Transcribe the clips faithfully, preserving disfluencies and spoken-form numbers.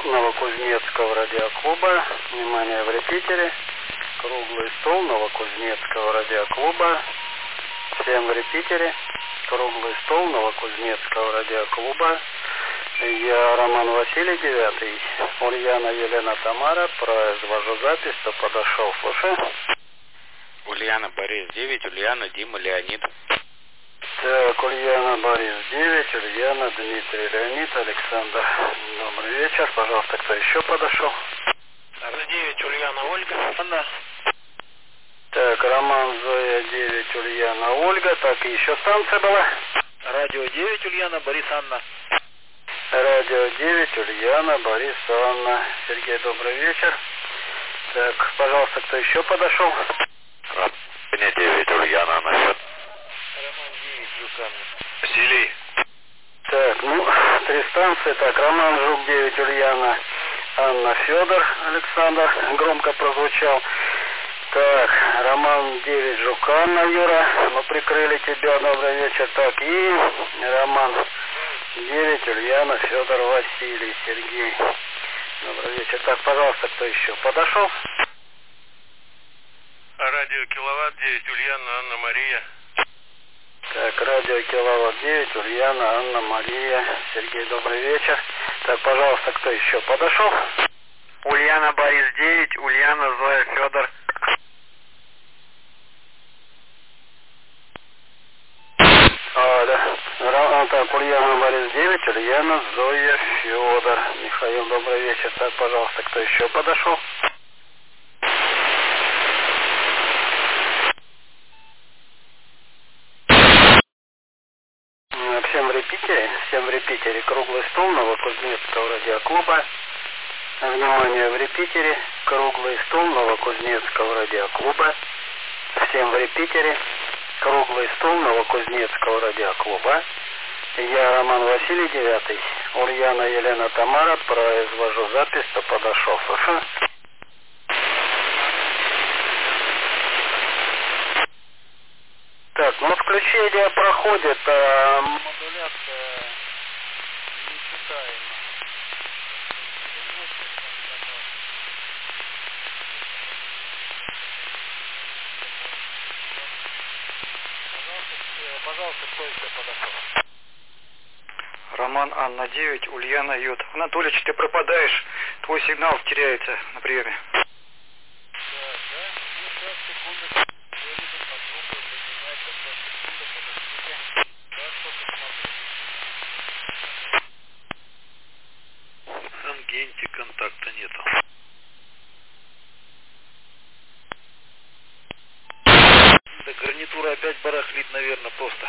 Новокузнецкого радиоклуба. Внимание, в репитере. Круглый стол Новокузнецкого радиоклуба. Всем в репитере. Круглый стол Новокузнецкого радиоклуба. Я Роман Василий, девятый. Ульяна Елена Тамара. Произвожу запись, кто подошел. Слушай. Ульяна Борис девять, Ульяна Дима Леонид. Так, Ульяна Борис девять, Ульяна Дмитрий Леонид, Александр. Добрый вечер. Пожалуйста, кто еще подошел? Радио девять, Ульяна Ольга. Анна. Так, Роман Зоя девять, Ульяна Ольга. Так, и еще станция была? Радио девять, Ульяна Борис Анна. Радио девять, Ульяна Борис Анна. Сергей, добрый вечер. Так, пожалуйста, кто еще подошел? Радио девять, Ульяна Анна. Роман девять, Жук Анна. Василий. Так, ну, три станции. Так, Роман Жук девять, Ульяна Анна, Федор Александр. Громко прозвучал. Так, Роман девять, Жук Анна, Юра. Мы прикрыли тебя. Добрый вечер. Так, и Роман девять, Ульяна, Федор, Василий, Сергей. Добрый вечер. Так, пожалуйста, кто еще подошел? Радио Киловатт девять, Ульяна, Анна, Мария. Так, радио Киловатт девять, Ульяна, Анна, Мария, Сергей, добрый вечер. Так, пожалуйста, кто еще подошел? Ульяна Борис девять, Ульяна Зоя Федор. А, да. Ра- Так, Ульяна Борис девять, Ульяна Зоя Федор. Михаил, добрый вечер. Так, пожалуйста, кто еще подошел? Всем в репитере, всем в репитере. Круглый стол Новокузнецкого радиоклуба. Внимание, в репитере. Круглый стол Новокузнецкого радиоклуба. Всем в репитере. Круглый стол Новокузнецкого радиоклуба. Я Роман Василий, девятый. Ульяна Елена Тамара. Произвожу запись, кто подошел. Слушай. Так, ну включение проходит, а модуляция нечитаема. Пожалуйста, пожалуйста, кто еще подошел? Роман Анна девять, Ульяна Ют. Анатолич, ты пропадаешь, твой сигнал теряется на приеме. Так, да? Ну, сейчас, секунду. Ангенте контакта нету. Да гарнитура опять барахлит, наверное, просто.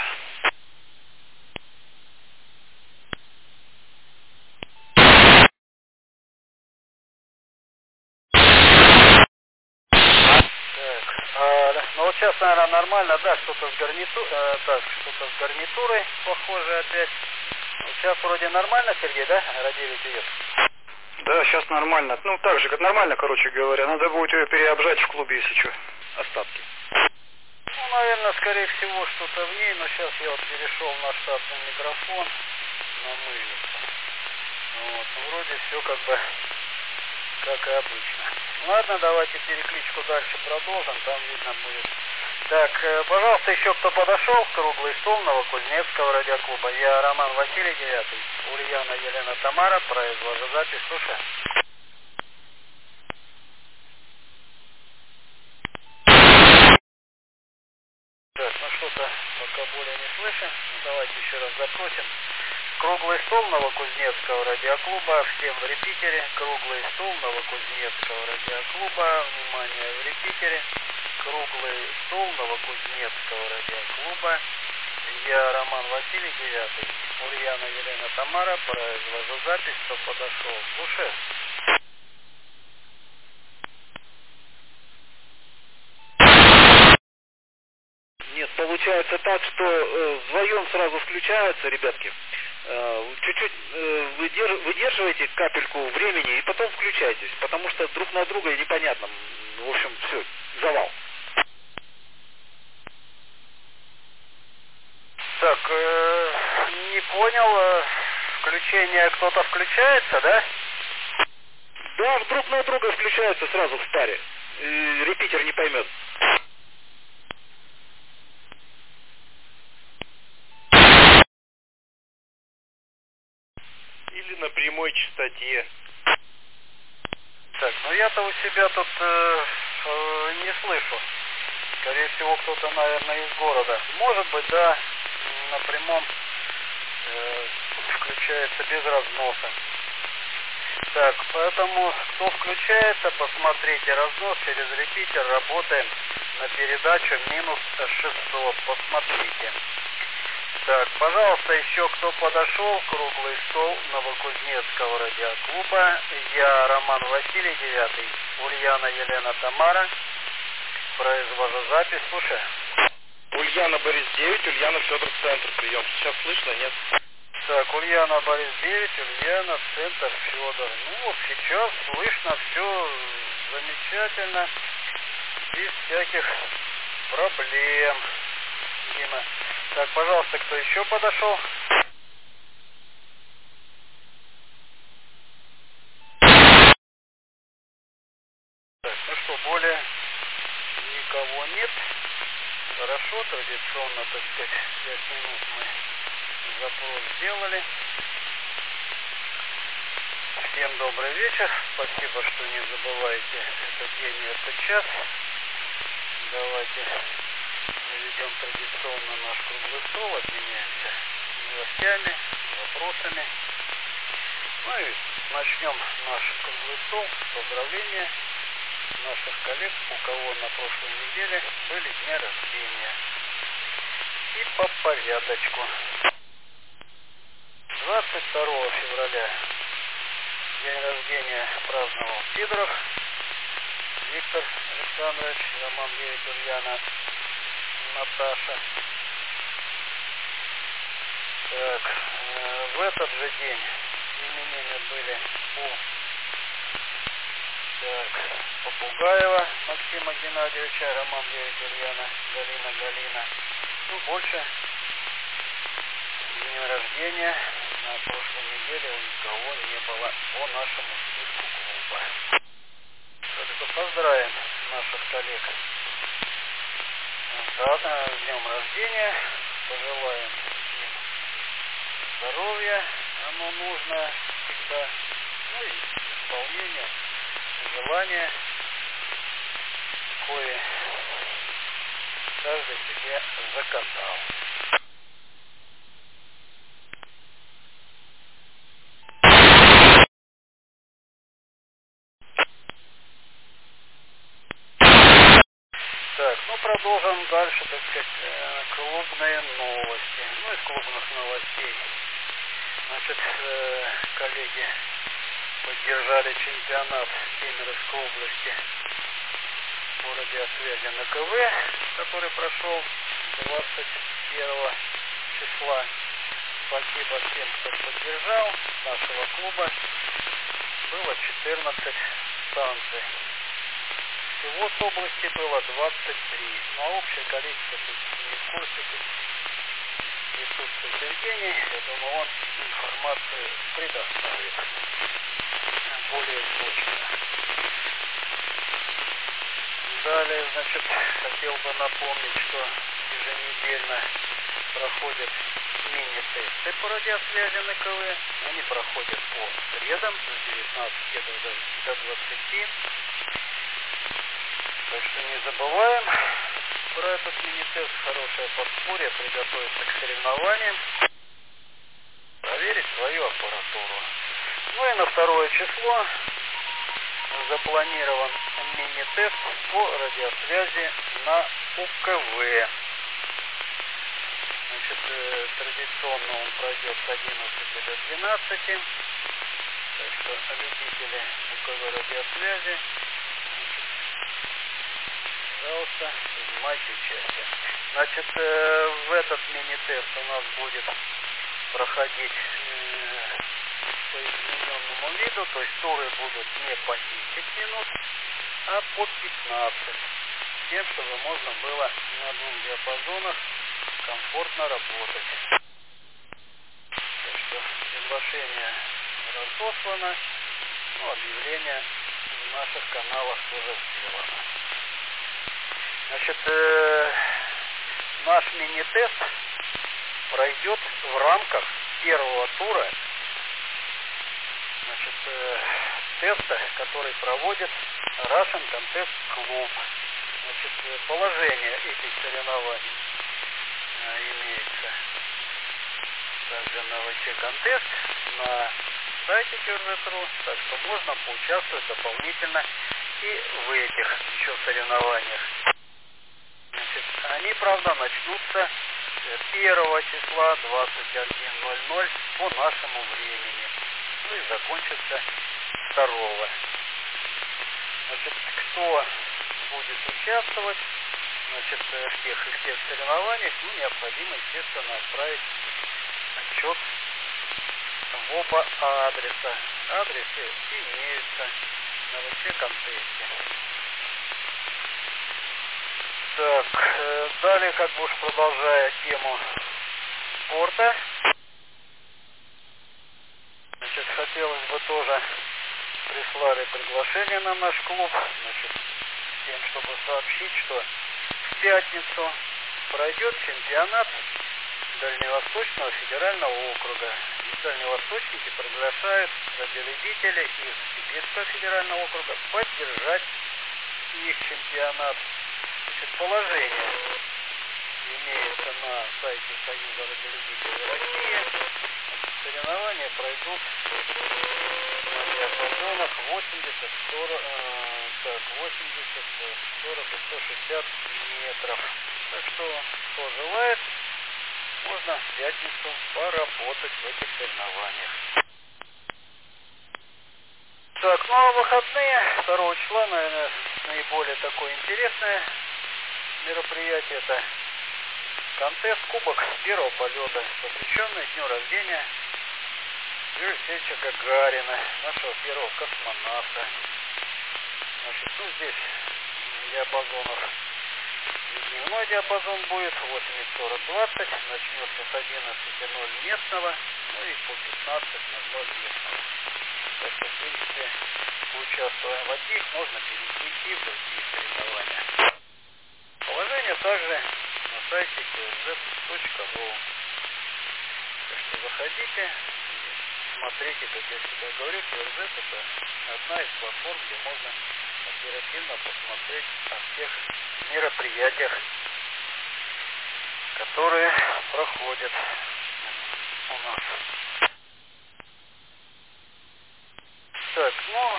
А, да. Ну вот сейчас, наверное, нормально, да, что-то с гарнитурой, э, так, что-то с гарнитурой, похоже, опять. Вот сейчас вроде нормально, Сергей, да? Радиовик идет. Да, сейчас нормально. Ну, так же, как нормально, короче говоря. Надо будет ее переобжать в клубе, если что. Остатки. Ну, наверное, скорее всего, что-то в ней, но сейчас я вот перешел на штатный микрофон, на мыльницу. Вот, ну, вроде все как бы, как и обычно. Ладно, давайте перекличку дальше продолжим, там видно будет. Так, э, пожалуйста, еще кто подошел, круглый стол Новокузнецкого радиоклуба. Я Роман Василий, девятый. Ульяна Елена Тамара, произвожу запись, слушай. Так, ну что-то пока более не слышим. Давайте еще раз запросим. Круглый стол Новокузнецкого радиоклуба. Всем в репитере. Круглый стол Новокузнецкого радиоклуба. Внимание, в репитере. Круглый стол Новокузнецкого радиоклуба. Я Роман Василий, девятый. Ульяна Елена Тамара. Произвожу запись, кто подошел. Слушай. Нет, получается так, что э, вдвоем сразу включаются, ребятки. Э, чуть-чуть э, выдерж, выдерживайте капельку времени и потом включайтесь, потому что друг на друга непонятно. В общем, все, завал. Так, э, не понял, э, включение кто-то включается, да? Да, друг на друга включаются сразу в паре. И репитер не поймет. Или на прямой частоте. Так, ну я-то у себя тут э, э, не слышу. Скорее всего, кто-то, наверное, из города. Может быть, да, на прямом э, включается без разноса. Так, поэтому, кто включается, посмотрите разнос через репитер, работаем на передачу минус шестьсот, посмотрите. Так, пожалуйста, еще кто подошел, круглый стол Новокузнецкого радиоклуба. Я Роман Василий, девятый, Ульяна Елена Тамара. Произвожу запись, слушай. Ульяна Борис девять, Ульяна Федор, центр, прием. Сейчас слышно, нет? Так, Ульяна Борис девять, Ульяна, центр, Федор. Ну вот сейчас слышно все замечательно, без всяких проблем, Дима. Так, пожалуйста, кто еще подошел? Так, ну что, более никого нет. Хорошо, традиционно, так сказать, пять минут мы запрос сделали. Всем добрый вечер. Спасибо, что не забываете этот день и этот час. Давайте наведем традиционно наш круглый стол, обменяемся новостями, вопросами. Ну и начнем наш круглый стол с поздравления наших коллег, у кого на прошлой неделе были дни рождения. И по порядочку. двадцать второго февраля день рождения праздновал Сидоров Виктор Александрович, Роман девять, Ульяна, Наташа. Так, э, в этот же день именины были у так, Попугаева Максима Геннадьевича, Роман девять, Ульяна, Галина, Галина. Ну, больше день рождения на прошлой неделе у никого не было по нашему списку клуба. Только поздравим наших коллег с днем рождения, пожелаем им здоровья, оно нужно всегда, ну и исполнения желания, кое каждый себе загадал. Так, ну продолжим дальше, так сказать, клубные новости. Ну, из клубных новостей. Значит, коллеги поддержали чемпионат Кемеровской области по радиосвязи на КВ, который прошел двадцать первого числа. Спасибо всем, кто поддержал. Нашего клуба было четырнадцать станций. Всего с области было двадцать три. Но общее количество, тут не в курсе, тут присутствует Евгений. Я думаю, он информацию предоставит более точно. Далее, значит, хотел бы напомнить, что еженедельно проходят мини-тесты по радиосвязи на КВ. Они проходят по средам с девятнадцати до двадцати. Так что не забываем про этот мини-тест. Хорошее подспорье, приготовиться к соревнованиям, проверить свою аппаратуру. Ну и на второе число запланирован мини-тест по радиосвязи на УКВ. Значит, традиционно он пройдет с одиннадцати до двенадцати. Так что любители УКВ радиосвязи, пожалуйста, принимайте участие. Значит, в этот мини-тест у нас будет проходить по измененному виду, то есть туры будут не по десять минут, а по пятнадцать, с тем, чтобы можно было на двух диапазонах комфортно работать. Так что приглашение разослано, Ну, объявление в наших каналах тоже сделано. Значит, э, наш мини-тест пройдет в рамках первого тура, значит, э, теста, который проводит Russian Contest Club. Значит, положение этих соревнований э, имеется также на ВЧ Контест, на сайте Кёрзет.ру, так что можно поучаствовать дополнительно и в этих еще соревнованиях. Значит, они, правда, начнутся первого числа двадцать один ноль ноль по нашему времени, ну и закончатся второго. Значит, кто будет участвовать, значит, в тех и тех соревнованиях, ну, необходимо, естественно, отправить отчет в оба адреса. Адресы имеются на ВЧ Контесте. Так, э, далее, как бы уж продолжая тему спорта, значит, хотелось бы тоже прислали приглашение на наш клуб, значит, с тем, чтобы сообщить, что в пятницу пройдет чемпионат Дальневосточного федерального округа. И дальневосточники приглашают радиолюбителей из Сибирского федерального округа поддержать их чемпионат. Значит, положение имеется на сайте Союза радиолюбителей России. Значит, соревнования пройдут на диапазонах восемьдесят, сорок, э, так, восемьдесят, сорок и сто шестьдесят метров. Так что, кто желает, можно в пятницу поработать в этих соревнованиях. Так, ну а выходные второго числа, наверное, наиболее такое интересное мероприятие — это контест Кубок первого полета, посвященный дню рождения Юрия Алексеевича Гагарина, нашего первого космонавта. Значит, ну здесь диапазонов, дневной диапазон будет восемь сорок двадцать, начнется с одиннадцати ноль местного, ну и по пятнадцать ноль местного. Так что, в принципе, участвуя в одних, можно перейти и в другие соревнования. Положение также на сайте кёрзет точка ру. Так что заходите, смотрите, как я всегда говорю, Кёрзет — это одна из платформ, где можно оперативно посмотреть о всех мероприятиях, которые проходят у нас. Так, ну,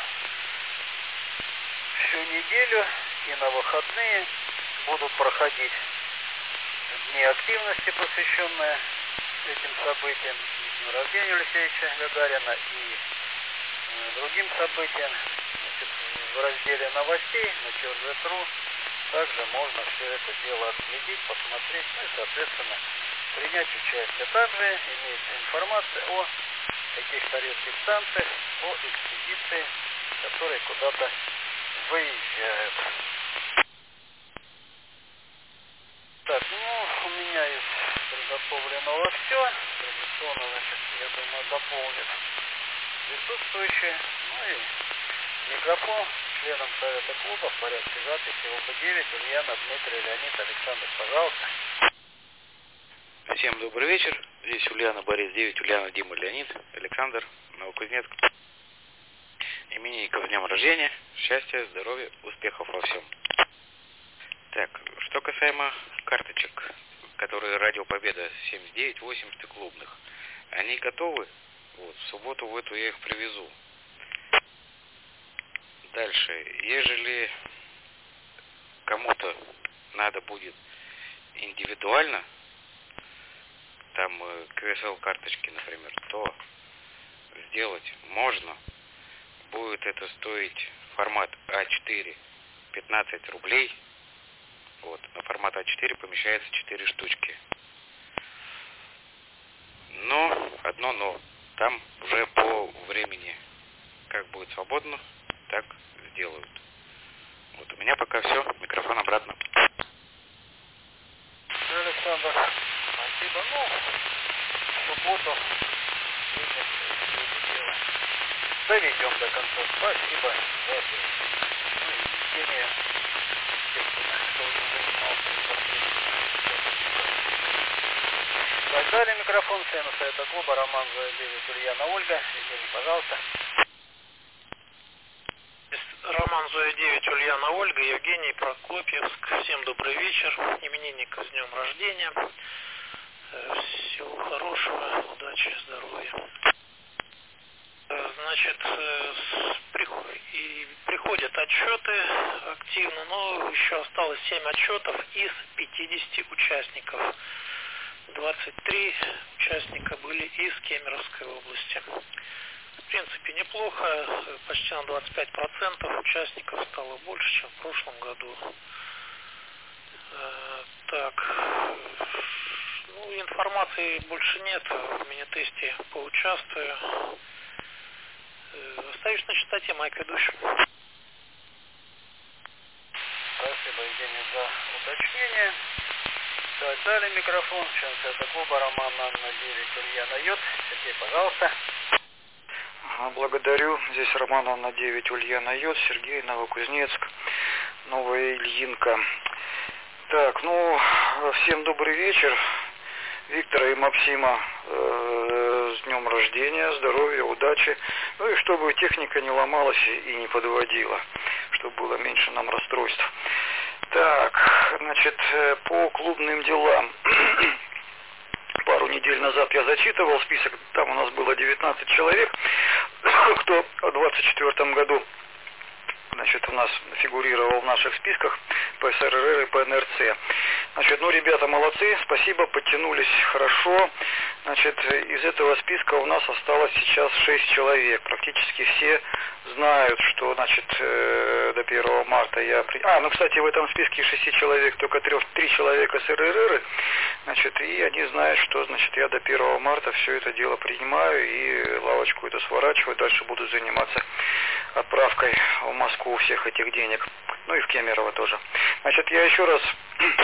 всю неделю и на выходные будут проходить дни активности, посвященные этим событиям, и дню рождения Алексеевича Гагарина, и э, другим событиям. Значит, в разделе новостей на кёрзет точка ру также можно все это дело отследить, посмотреть, ну и, соответственно, принять участие. Также имеется информация о таких советских станциях, о экспедиции, которые куда-то выезжают. Так, ну, у меня из приготовленного все. Традиционно, значит, я думаю, дополнит присутствующие. Ну и микрофон членам Совета клуба в порядке записи о бэ девять, Ульяна, Дмитрий, Леонид, Александр, пожалуйста. Всем добрый вечер. Здесь Ульяна, Борис девять, Ульяна, Дима, Леонид, Александр, Новокузнецк. Именинников с днем рождения, счастья, здоровья, успехов во всем. Так, что касаемо карточек, которые Радио Победа семьдесят девять восемьдесят клубных, они готовы. Вот, в субботу в эту я их привезу. Дальше, ежели кому-то надо будет индивидуально, там ка эс эл карточки, например, то сделать можно. Будет это стоить формат а четыре пятнадцать рублей. Вот, на формат а четыре помещается четыре штучки. Но, одно но, там уже по времени, как будет свободно, так сделают. Вот, у меня пока все, микрофон обратно. Александр, спасибо. Ну, в субботу видим, что это дело. доведем до конца. Спасибо за ответ. Ну и Евгения, естественно, кто уже занимался непосредственно. Так, далее микрофон члена Совета клуба Роман Зоя девять, Ульяна Ольга. Евгений, пожалуйста. Роман Зоя девять, Ульяна Ольга, Евгений, Прокопьевск. Всем добрый вечер. Именинника с днем рождения. Всего хорошего, удачи, здоровья. Значит, и приходят отчеты активно, но еще осталось семь отчетов из пятидесяти участников. двадцать три участника были из Кемеровской области. В принципе, неплохо, почти на двадцать пять процентов участников стало больше, чем в прошлом году. Так, ну, информации больше нет, в мини-тесте поучаствую. Остаюсь на частоте, майк ведущий. Спасибо, Евгений, за уточнение. Так, далее микрофон, член Совета клуба Роман Анна девять, Ульяна Йод. Сергей, пожалуйста. Благодарю. Здесь Роман Анна девять, Ульяна Йод, Сергей, Новокузнецк, Новая Ильинка. Так, ну, всем добрый вечер. Виктора и Максима э, с днем рождения, здоровья, удачи. Ну и чтобы техника не ломалась и не подводила, чтобы было меньше нам расстройств. Так, значит, по клубным делам. Пару недель назад я зачитывал список, там у нас было девятнадцать человек, кто в двадцать четвёртом году, значит, у нас фигурировал в наших списках по эс эр эр и по эн эр цэ. Значит, ну, ребята молодцы, спасибо, подтянулись хорошо. Значит, из этого списка у нас осталось сейчас шесть человек. Практически все знают, что, значит, до первого марта я... При... А, ну, кстати, в этом списке шести человек, только три человека эс эр эр эр, значит, и они знают, что, значит, я до первого марта все это дело принимаю и лавочку эту сворачиваю, дальше буду заниматься отправкой в Москву всех этих денег, ну и в Кемерово тоже. Значит, я еще раз...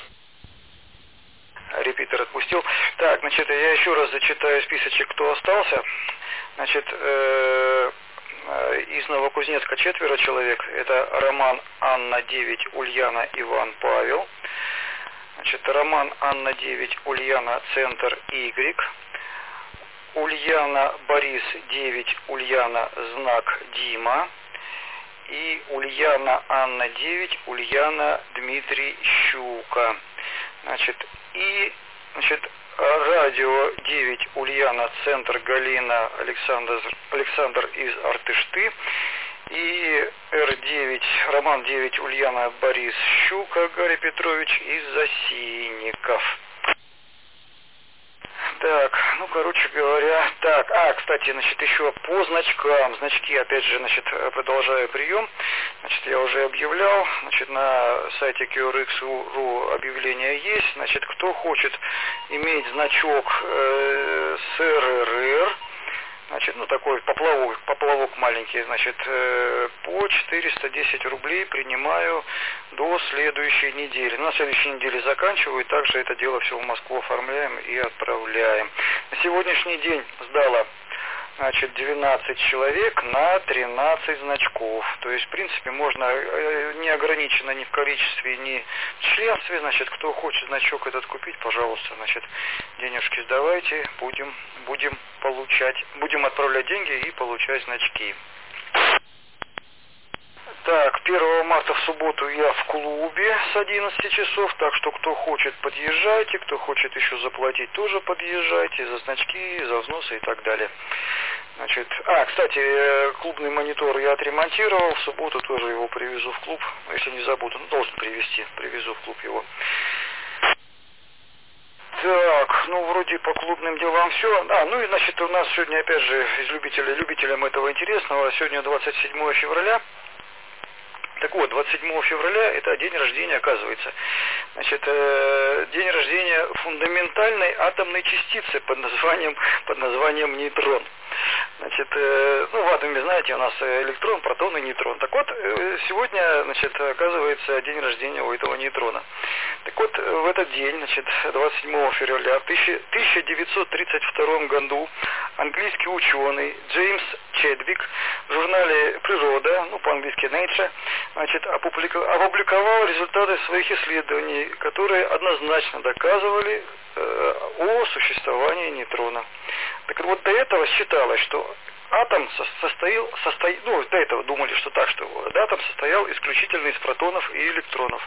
Репитер отпустил. Так, значит, я еще раз зачитаю списочек, кто остался. Значит, э, э, из Новокузнецка четверо человек. Это Роман, Анна девять, Ульяна, Иван, Павел. Значит, Роман, Анна девять, Ульяна, Центр, Y. Ульяна, Борис девять, Ульяна, Знак, Дима. И Ульяна, Анна девять, Ульяна, Дмитрий, Щука. Значит, и, значит, радио девять, Ульяна, Центр, Галина, Александр, Александр из Артышты. И эр девять, Роман девять, Ульяна, Борис, Щука, Гарри Петрович из Засинников. Так, ну, короче говоря, так, а, кстати, значит, еще по значкам, значки, опять же, значит, продолжаю прием, значит, я уже объявлял, значит, на сайте кью эр икс точка ру объявление есть, значит, кто хочет иметь значок э, эс эр эр эр, значит, ну, такой поплавок, поплавок маленький, значит, э, по четыреста десять рублей принимаю до следующей недели. На следующей неделе заканчиваю, и также это дело все в Москву оформляем и отправляем. На сегодняшний день сдало, значит, двенадцать человек на тринадцать значков. То есть, в принципе, можно э, не ограничено ни в количестве, ни в членстве. Значит, кто хочет значок этот купить, пожалуйста, значит, денежки сдавайте, будем, будем получать, будем отправлять деньги и получать значки. Так, первого марта в субботу я в клубе с одиннадцати часов, так что кто хочет, подъезжайте, кто хочет еще заплатить, тоже подъезжайте, за значки, за взносы и так далее. Значит, а, кстати, клубный монитор я отремонтировал, в субботу тоже его привезу в клуб, если не забуду, ну, должен привезти, привезу в клуб его. Так, ну, вроде по клубным делам все. А, ну и, значит, у нас сегодня, опять же, из любителей, любителям этого интересного, сегодня двадцать седьмое февраля. Так вот, двадцать седьмого февраля это день рождения, оказывается. Значит, э, день рождения фундаментальной атомной частицы под названием, под названием нейтрон. Значит, э, ну, в атоме, знаете, у нас электрон, протон и нейтрон. Так вот, э, сегодня, значит, оказывается день рождения у этого нейтрона. Так вот, в этот день, значит, двадцать седьмого февраля в тысяча девятьсот тридцать втором году английский ученый Джеймс Чедвик в журнале «Природа», ну по-английски Nature, значит, опубликовал результаты своих исследований, которые однозначно доказывали э, о существовании нейтрона. Так вот, до этого считалось, что атом состоял, состо... ну, до этого думали, что так, что атом состоял исключительно из протонов и электронов.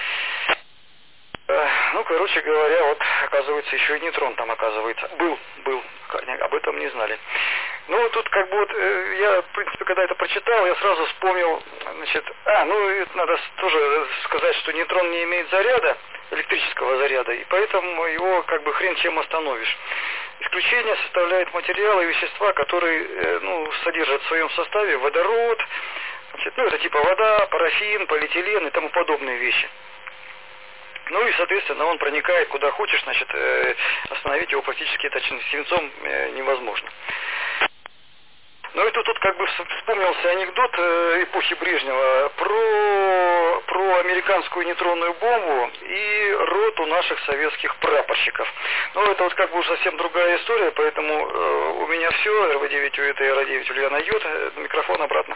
Ну, короче говоря, вот, оказывается, еще и нейтрон там, оказывается, был, был, об этом не знали. Ну, тут как бы вот, я, в принципе, когда это прочитал, я сразу вспомнил, значит, а, ну, это надо тоже сказать, что нейтрон не имеет заряда, электрического заряда, и поэтому его как бы хрен чем остановишь. Исключение составляют материалы и вещества, которые, ну, содержат в своем составе водород, значит, ну, это типа вода, парафин, полиэтилен и тому подобные вещи. Ну и, соответственно, он проникает куда хочешь, значит, остановить его практически точно свинцом невозможно. Ну и тут, тут как бы вспомнился анекдот эпохи Брежнева про, про американскую нейтронную бомбу и роту наших советских прапорщиков. Ну это вот как бы уже совсем другая история, поэтому э, у меня все, эр вэ девять у это, эр а девять Ульяна Йод, микрофон обратно.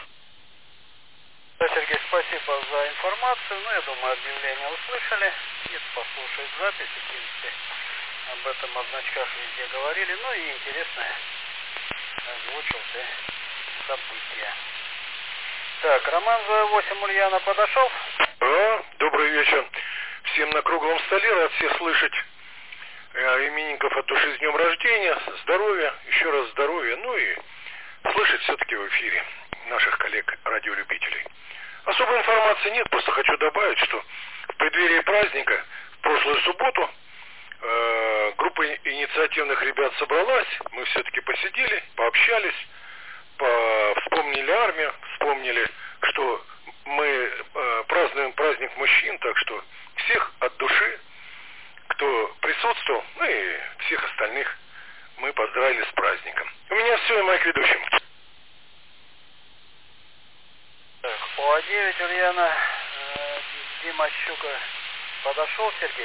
Сергей, спасибо за информацию. Ну, я думаю, объявление услышали. Нет, послушать запись, в принципе, об этом о значках везде говорили. Ну и интересно озвучил ты события. Так, Роман восемь Ульяна подошел. А, добрый вечер. Всем на круглом столе, рад всех слышать. Э, именинников от души с днем рождения, здоровья, еще раз здоровья, ну и слышать все-таки в эфире наших коллег-радиолюбителей. Особой информации нет, просто хочу добавить, что в преддверии праздника, в прошлую субботу, э, группа инициативных ребят собралась, мы все-таки посидели, пообщались, по, вспомнили армию, вспомнили, что мы э, празднуем праздник мужчин, так что всех от души, кто присутствовал, ну и всех остальных мы поздравили с праздником. У меня все, и моих ведущих. Так, О девять Ульяна, э, Дима Щука подошел, Сергей?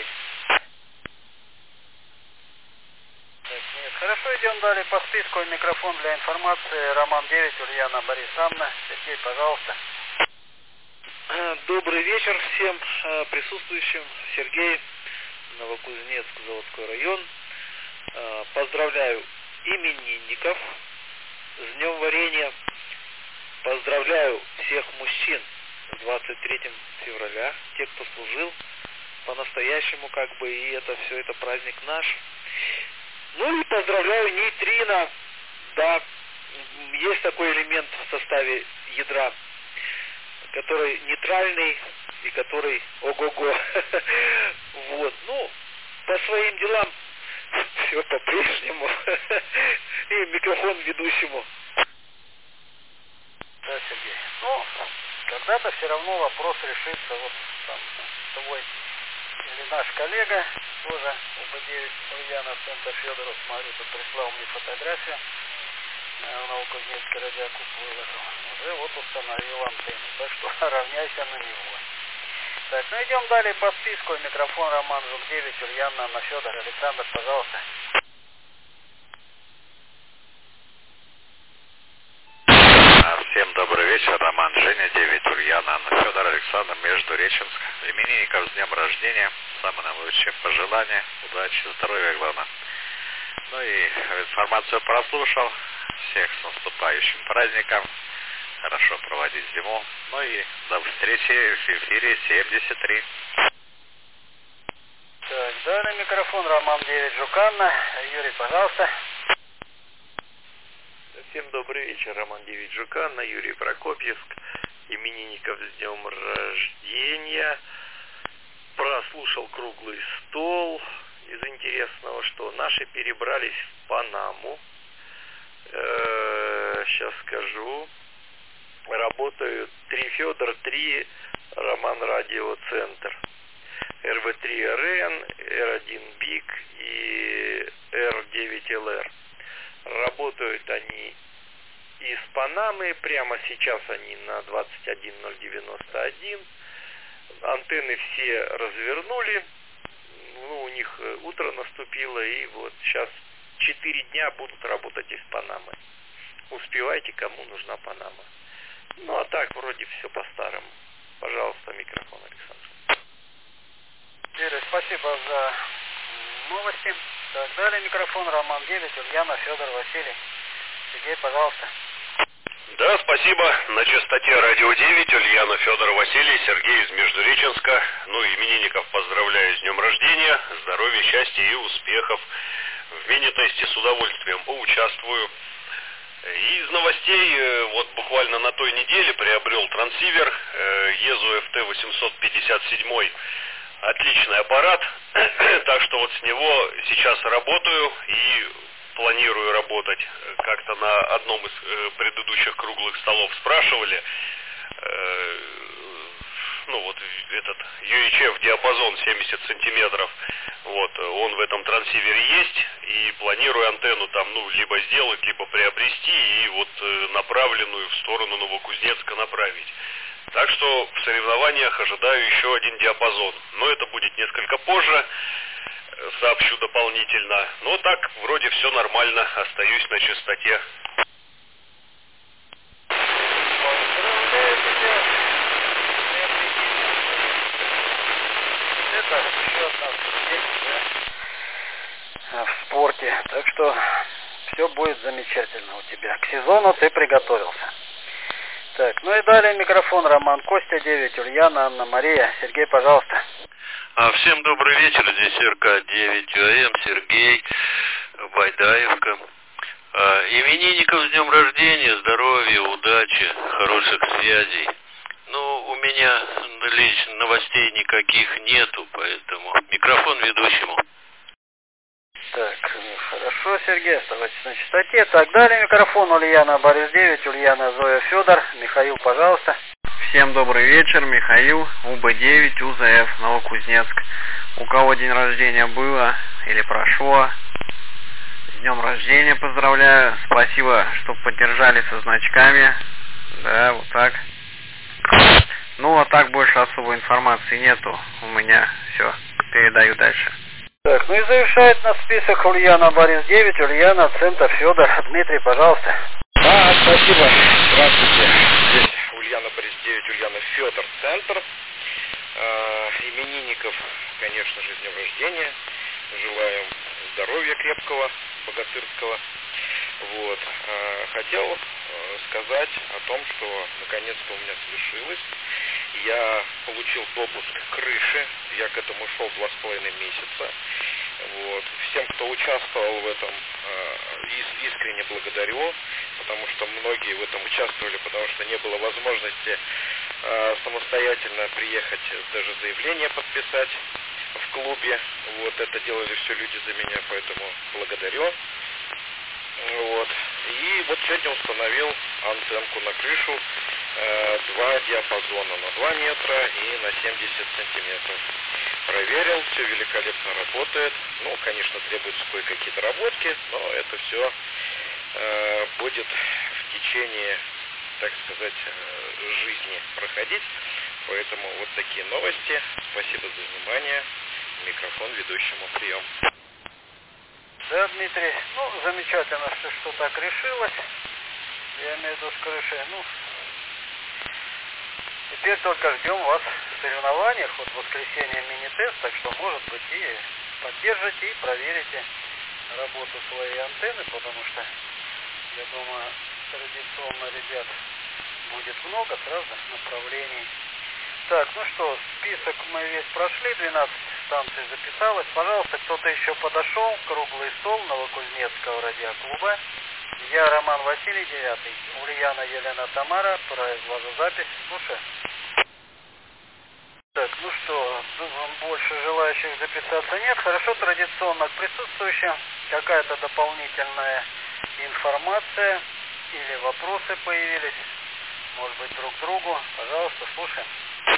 Так, нет, хорошо, идем далее по списку. Микрофон для информации. Роман девять Ульяна, Борис Анна. Сергей, пожалуйста. Добрый вечер всем присутствующим. Сергей, Новокузнецк, Заводской район. Поздравляю именинников с днем варенья. Поздравляю всех мужчин с двадцать третьим февраля, те, кто служил по-настоящему, как бы, и это все, это праздник наш. Ну и поздравляю нейтрино, да, есть такой элемент в составе ядра, который нейтральный и который ого-го. Вот, ну, по своим делам все по-прежнему. И микрофон ведущему. Да, Сергей. Ну, когда-то все равно вопрос решится. Вот там твой или наш коллега, тоже О Б девять Ульяна, центр Федоров, смотрю, тут прислал мне фотографию. В Новокузнецке радиокуб выложил. Уже вот установил антенну. Так что равняйся на него. Так, ну идем далее по списку. Микрофон Роман Жук девять, Ульяна, Анна Федор, Александр, пожалуйста. Всем добрый вечер, Роман Женя девять, Ульяна, Анна Федор, Александр, Междуреченск. Именинников с днем рождения, самые наилучшие пожелания, удачи, здоровья главное. Ну и информацию прослушал, всех с наступающим праздником, хорошо проводить зиму, ну и до встречи в эфире семьдесят три. Так, далее микрофон Роман девять, Жуканна, Юрий, пожалуйста. Всем добрый вечер, Роман девять, Жуканна, Юрий, Прокопьевск, именинников с днем рождения. Прослушал круглый стол. Из интересного, что наши перебрались в Панаму. Э-э, сейчас скажу. Работают три Федор, три Роман Радиоцентр. Эр вэ три эр эн, эр один БИК и эр девять эл эр. Работают они из Панамы. Прямо сейчас они на двадцать один ноль девяносто один. Антенны все развернули. Ну, у них утро наступило, и вот сейчас четыре дня будут работать из Панамы. успевайте, кому нужна Панама. Ну, а так, вроде все по-старому. Пожалуйста, микрофон, Александр. Юрий, спасибо за новости. Так, далее микрофон, Роман девять, Ульяна, Федор, Василий. Сергей, пожалуйста. Да, спасибо. На частоте радио девять, Ульяна, Федор, Василий, Сергей из Междуреченска. Ну, именинников поздравляю с днем рождения, здоровья, счастья и успехов. В мини-тесте с удовольствием поучаствую. Из новостей, вот буквально на той неделе приобрел трансивер езу эф тэ восемьсот пятьдесят семь. Отличный аппарат, так что вот с него сейчас работаю и планирую работать. Как-то на одном из предыдущих круглых столов спрашивали, ну вот этот ю эйч эф диапазон семьдесят сантиметров, вот, он в этом трансивере есть, и планирую антенну там, ну, либо сделать, либо приобрести, и вот направленную в сторону Новокузнецка направить. Так что в соревнованиях ожидаю еще один диапазон. Но это будет несколько позже, сообщу дополнительно. Но так, вроде все нормально, остаюсь на частоте. Поздравляю тебя. Это еще одна ступень, да, в спорте. Так что все будет замечательно у тебя. К сезону ты приготовился. Так, ну и далее микрофон, Роман, Костя девять, Ульяна, Анна, Мария. Сергей, пожалуйста. А, всем добрый вечер, здесь эр ка девять ю эм, Сергей, Байдаевка. А, именинников с днем рождения, здоровья, удачи, хороших связей. Ну, у меня лично новостей никаких нету, поэтому микрофон ведущему. Так, хорошо, Сергей, оставайтесь на частоте. Так, далее микрофон, Ульяна, Борис девять, Ульяна, Зоя, Федор. Михаил, пожалуйста. Всем добрый вечер, Михаил, у бэ девять, у зэ эф, Новокузнецк. У кого день рождения было или прошло, с днем рождения поздравляю. Спасибо, что поддержали со значками. Да, вот так. Ну, а так больше особой информации нету. У меня все, передаю дальше. Так, ну и завершает наш список Ульяна, Борис девять, Ульяна, Центр, Федор. Дмитрий, пожалуйста. Да, спасибо. Здравствуйте. Здесь Ульяна, Борис девять, Ульяна, Федор, Центр. Э, именинников, конечно же, с днем рождения. Желаем здоровья крепкого, богатырского. Вот. Э, хотел э, сказать о том, что наконец-то у меня свершилось. Я получил допуск к крыше. Я к этому шел два с половиной месяца. Вот. Всем, кто участвовал в этом, э, искренне благодарю, потому что многие в этом участвовали, потому что не было возможности э, самостоятельно приехать, даже заявление подписать в клубе. Вот. Это делали все люди за меня, поэтому благодарю. Вот. И вот сегодня установил антенку на крышу, э, два диапазона, на два метра и на семьдесят сантиметров. Проверил, все великолепно работает. Ну, конечно, требуются кое-какие доработки, но это все э, будет в течение, так сказать, э, жизни проходить. Поэтому вот такие новости. Спасибо за внимание. Микрофон ведущему, прием. Да, Дмитрий, ну, замечательно, что, что так решилось. Я имею в виду с крышей. Ну, теперь только ждем вас в соревнованиях. Вот в воскресенье мини-тест, так что, может быть, и поддержите, и проверите работу своей антенны, потому что, я думаю, традиционно ребят будет много с разных направлений. Так, ну что, список мы весь прошли, двенадцать станций записалось. Пожалуйста, кто-то еще подошел, круглый стол Новокузнецкого радиоклуба. Я Роман Василий, девятый. Ульяна Елена Тамара, произвожу запись. Слушай. Так, ну что, больше желающих записаться нет. Хорошо, традиционно к присутствующим. Какая-то дополнительная информация или вопросы появились, может быть, друг к другу. Пожалуйста, слушаем.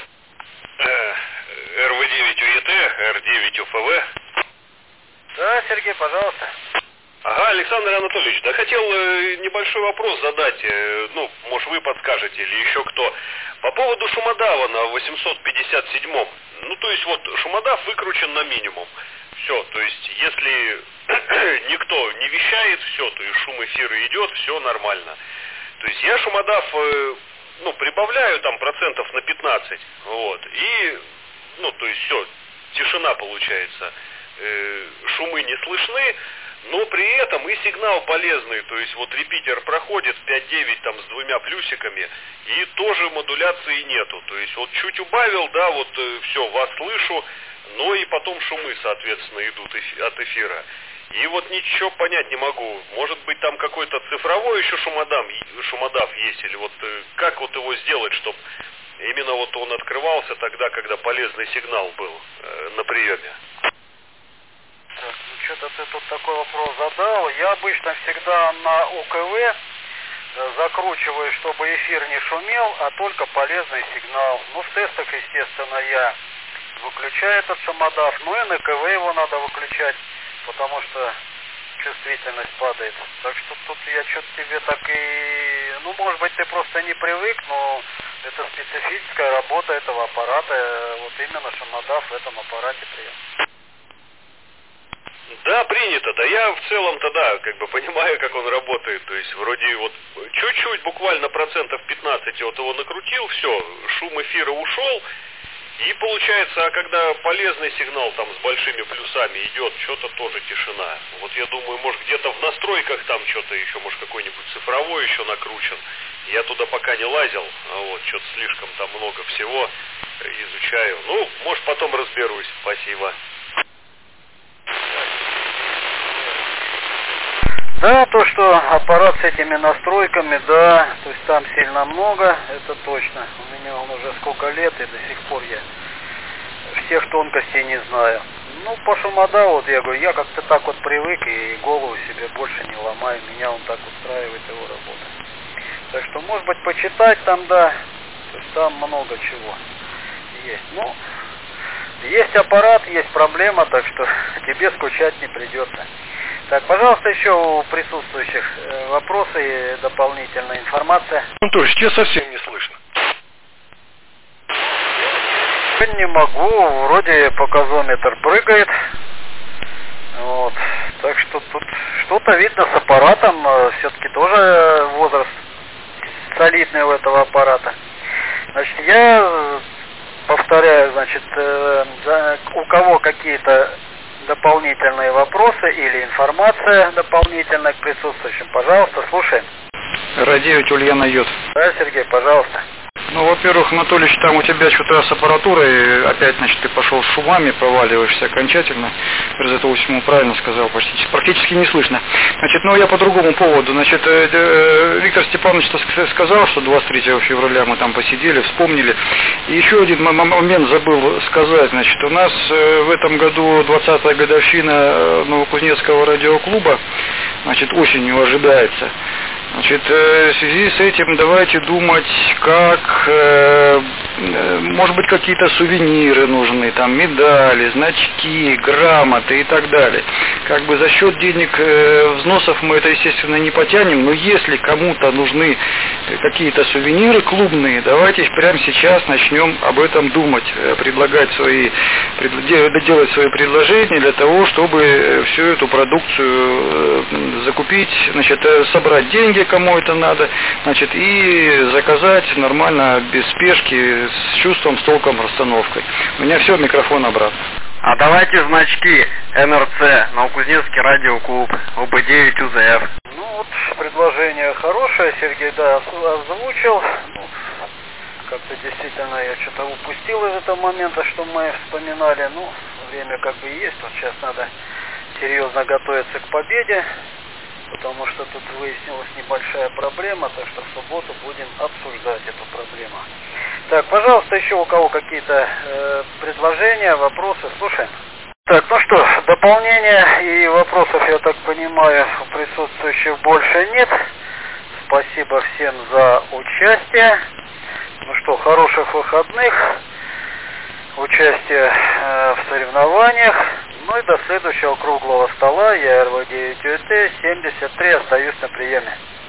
эр вэ девять у е тэ, эр девять у эф вэ. Да, Сергей, пожалуйста. Ага, Александр Анатольевич, да хотел э, небольшой вопрос задать, э, ну, может, вы подскажете или еще кто. По поводу шумодава на восемьсот пятьдесят седьмом. Ну, то есть вот шумодав выкручен на минимум. Все, то есть если никто не вещает, все, то есть шум эфира идет, все нормально. То есть я шумодав, ну, прибавляю там процентов на пятнадцать, вот, и, ну, то есть все, тишина получается, э, шумы не слышны, но при этом и сигнал полезный, то есть вот репитер проходит пять девять там с двумя плюсиками, и тоже модуляции нету, то есть вот чуть убавил, да, вот э, все, вас слышу, но и потом шумы, соответственно, идут эфи- от эфира. И вот ничего понять не могу. Может быть, там какой-то цифровой еще шумодав, шумодав есть, или вот э, как вот его сделать, чтобы именно вот он открывался тогда, когда полезный сигнал был э, на приеме. Так, ну что-то ты тут такой вопрос задал. Я обычно всегда на ОКВ э, закручиваю, чтобы эфир не шумел, а только полезный сигнал. Ну, в тестах, естественно, я выключаю этот шумодав, ну и на КВ его надо выключать, потому что чувствительность падает. Так что тут я что-то тебе так и... Ну, может быть, ты просто не привык, но это специфическая работа этого аппарата. Вот именно шумодав в этом аппарате прием. Да, принято. Да я в целом-то, да, как бы понимаю, как он работает. То есть вроде вот чуть-чуть, буквально процентов пятнадцать вот его накрутил, все, шум эфира ушел. И получается, а когда полезный сигнал там с большими плюсами идет, что-то тоже тишина. Вот я думаю, может где-то в настройках там что-то еще, может какой-нибудь цифровой еще накручен. Я туда пока не лазил, а вот что-то слишком там много всего изучаю. Ну, может потом разберусь. Спасибо. Да, то, что аппарат с этими настройками, да, то есть там сильно много, это точно. У меня он уже сколько лет, и до сих пор я всех тонкостей не знаю. Ну, по шумодаву, вот я говорю, я как-то так вот привык, и голову себе больше не ломаю, меня он так устраивает, его работа. Так что, может быть, почитать там, да, то есть там много чего есть. Ну, есть аппарат, есть проблема, так что тебе скучать не придется. Так, пожалуйста, еще у присутствующих э, вопросы и дополнительная информация. Ну, то есть тебя совсем не слышно. Не могу, вроде показометр прыгает. Вот. Так что тут что-то видно с аппаратом, э, все-таки тоже возраст солидный у этого аппарата. Значит, я повторяю, значит, э, за, у кого какие-то дополнительные вопросы или информация дополнительная к присутствующим, пожалуйста, слушаем. Радевич Ульяна Йод. Да, Сергей, пожалуйста. Ну, во-первых, Анатольевич, там у тебя что-то с аппаратурой, опять, значит, ты пошел шумами, проваливаешься окончательно. Результат всему правильно сказал, почти, практически не слышно. Значит, ну, я по другому поводу. Значит, э, э, Виктор Степанович сказал, что двадцать третьего февраля мы там посидели, вспомнили. И еще один момент забыл сказать. Значит, у нас э, в этом году двадцатая годовщина Новокузнецкого радиоклуба, значит, осенью ожидается. Значит, в связи с этим давайте думать, как, э, может быть, какие-то сувениры нужны, там, медали, значки, грамоты и так далее. Как бы за счет денег э, взносов мы это, естественно, не потянем, но если кому-то нужны какие-то сувениры клубные, давайте прямо сейчас начнем об этом думать, предлагать свои, пред, делать свои предложения для того, чтобы всю эту продукцию э, закупить, значит, собрать деньги, кому это надо, значит, и заказать нормально, без спешки, с чувством, с толком, расстановкой. У меня все, микрофон обратно. А давайте значки эн эр цэ, Новокузнецкий радиоклуб, о бэ девять у зэ эф. Ну вот, предложение хорошее, Сергей, да, озвучил. Ну, как-то действительно я что-то упустил из этого момента, что мы вспоминали. Ну, время как бы есть, вот сейчас надо серьезно готовиться к победе, потому что тут выяснилась небольшая проблема, так что в субботу будем обсуждать эту проблему. Так, пожалуйста, еще у кого какие-то э, предложения, вопросы, слушаем. Так, ну что, дополнения и вопросов, я так понимаю, у присутствующих больше нет. Спасибо всем за участие. Ну что, хороших выходных, участие э, в соревнованиях. Ну и до следующего круглого стола. Я эр вэ девять у тэ семьдесят три, остаюсь на приеме.